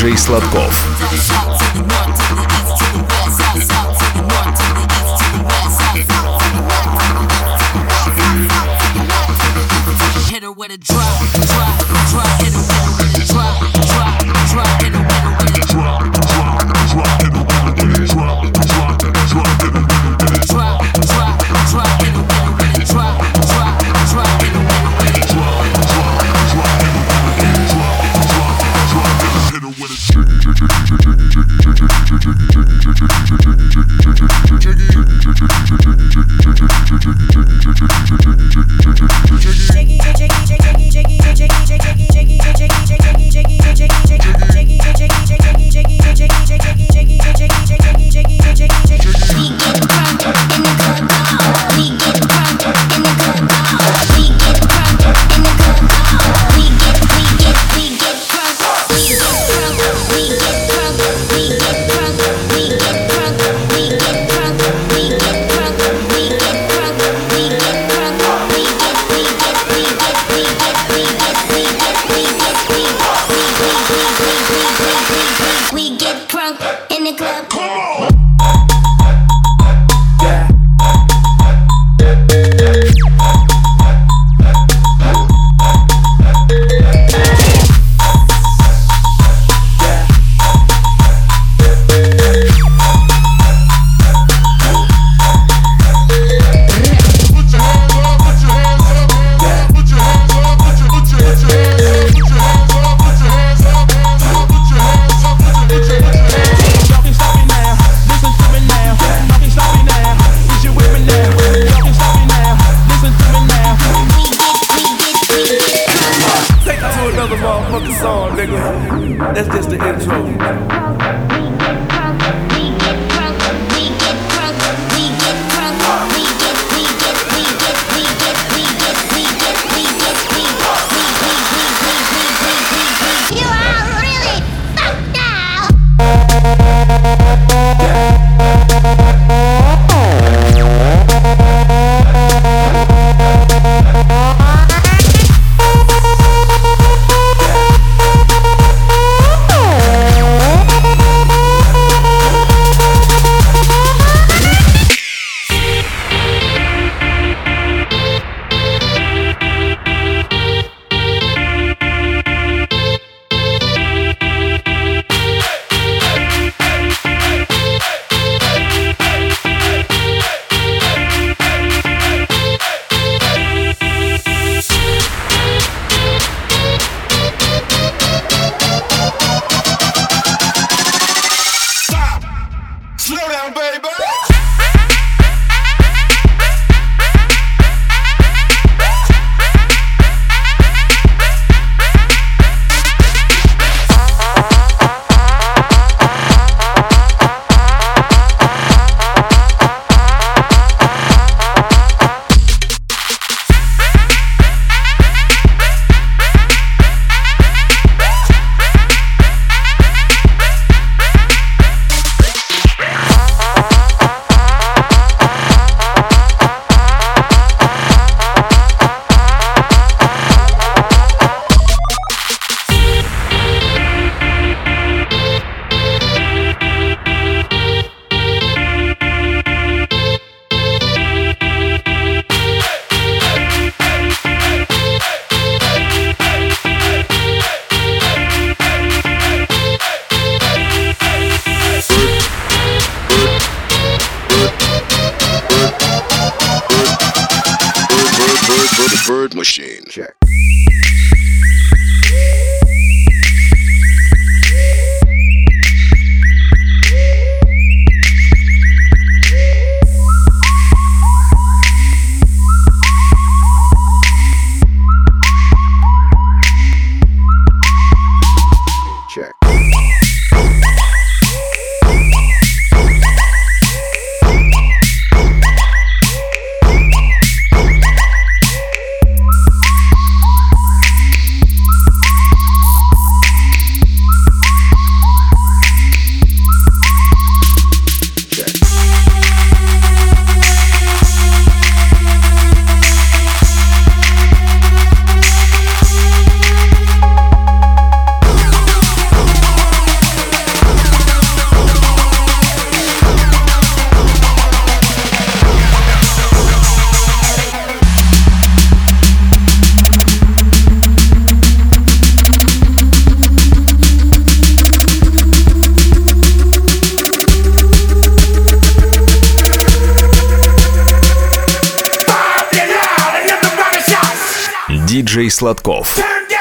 диджей Сладков. Hit her with a drop, drop, drop, hit her with a drop, drop, drop, hit her with a drop, drop, drop, hit her with a drop, drop, drop, hit her with a drop, drop, drop, hit her with a drop, drop, drop, hit her with a drop, drop, drop, hit her with a drop, drop, drop, hit her with a Bird Machine. Check. Диджей Сладков.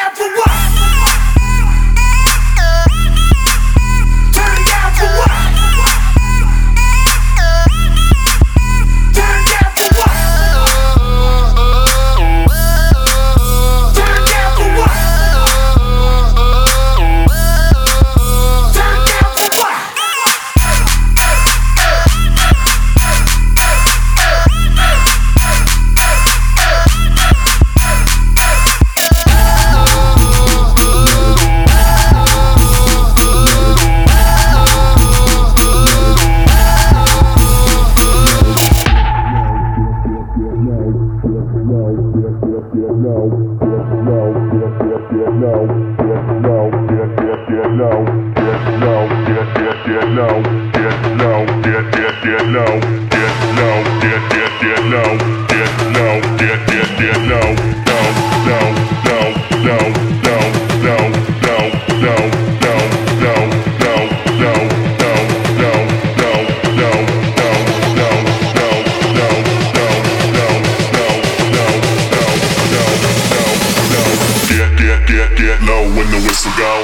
Get low when the whistle go.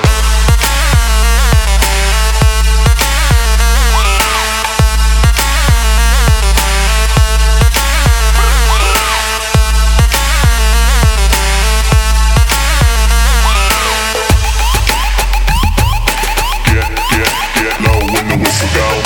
Get low when the whistle go.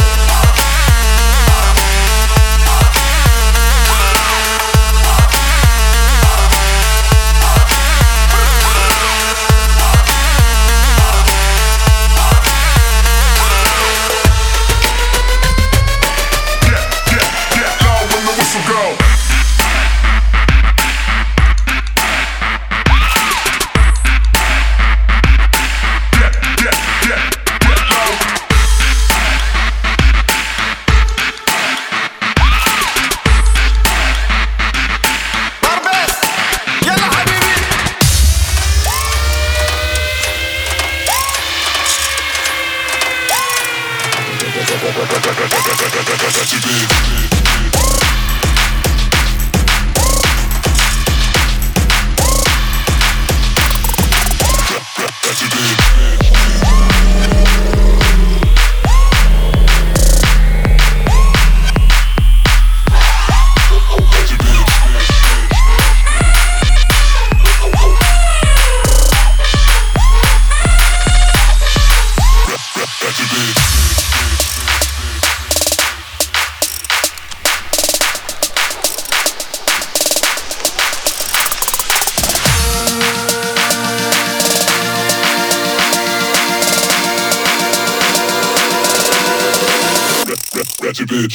Ratchet bitch.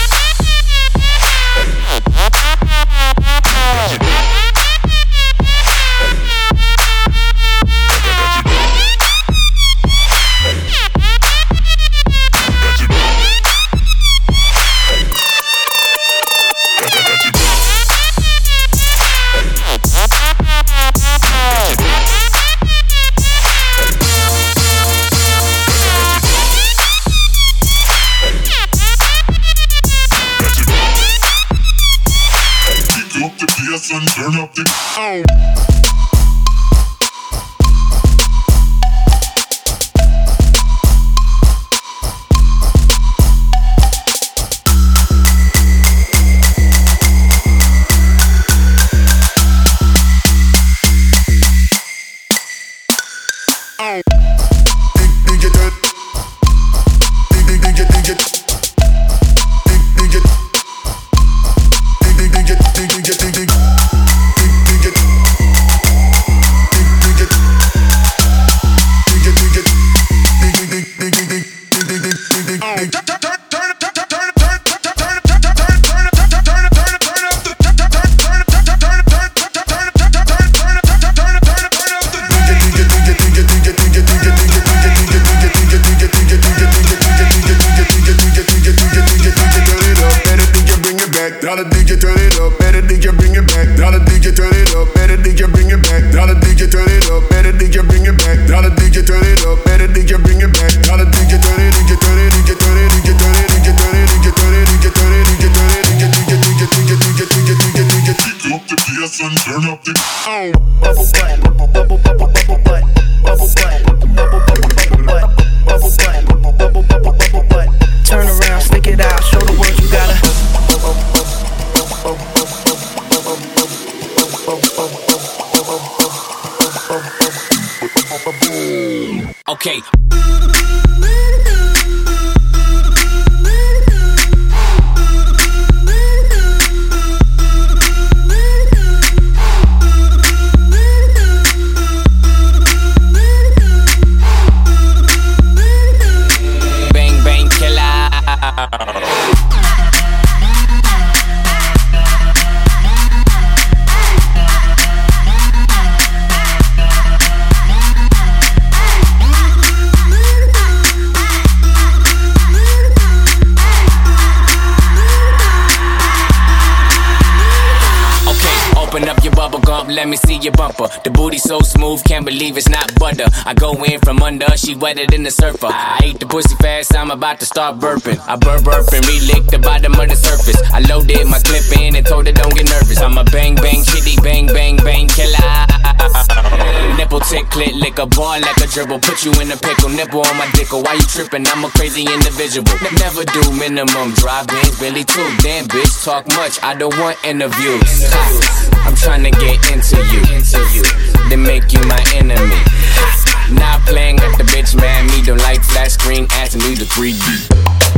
And turn up the son, turn up the Bubble butt, bubble butt, bubble butt, bubble butt, bubble butt. Turn around, stick it out, show the world you gotta. Okay. Bang bang killer. Open up your bubble gum, let me see your bumper. The booty so smooth, can't believe it's not butter. I go in from under, she wetter than the surfer. I ate the pussy fast, I'm about to start burping. I burp and re-lick the bottom of the surface. I loaded my clip in and told her don't get nervous. I'm a bang bang chitty, bang bang bang killer. Nipple tick, clit, lick a ball like a dribble. Put you in a pickle, nipple on my dickle. Why you tripping? I'm a crazy individual. Never do minimum drive-ins, Billy too. Damn bitch, talk much, I don't want interviews. I'm tryna get into you, then make you my enemy. Not playing, got the bitch mad, me don't like flat screen, asking me to 3D.